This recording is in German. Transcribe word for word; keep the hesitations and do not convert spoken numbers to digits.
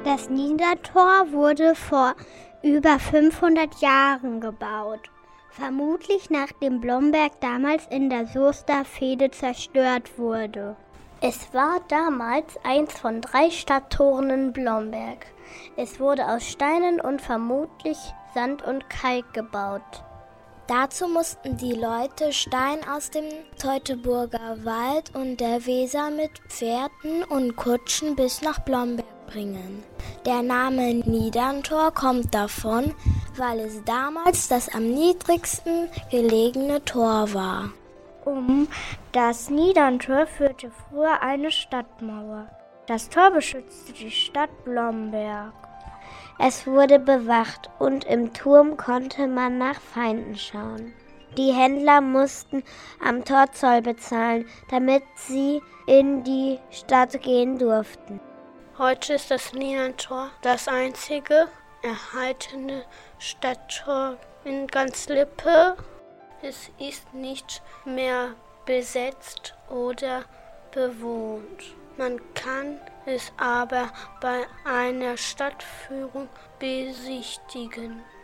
Das Niedertor wurde vor über fünfhundert Jahren gebaut. Vermutlich nachdem Blomberg damals in der Soester Fehde zerstört wurde. Es war damals eins von drei Stadttoren in Blomberg. Es wurde aus Steinen und vermutlich Sand und Kalk gebaut. Dazu mussten die Leute Stein aus dem Teutoburger Wald und der Weser mit Pferden und Kutschen bis nach Blomberg bringen. Der Name Niederntor kommt davon, weil es damals das am niedrigsten gelegene Tor war. Um das Niederntor führte früher eine Stadtmauer. Das Tor beschützte die Stadt Blomberg. Es wurde bewacht und im Turm konnte man nach Feinden schauen. Die Händler mussten am Tor Zoll bezahlen, damit sie in die Stadt gehen durften. Heute ist das Niederntor das einzige erhaltene Stadttor in ganz Lippe. Es ist nicht mehr besetzt oder bewohnt. Man kann es aber bei einer Stadtführung besichtigen.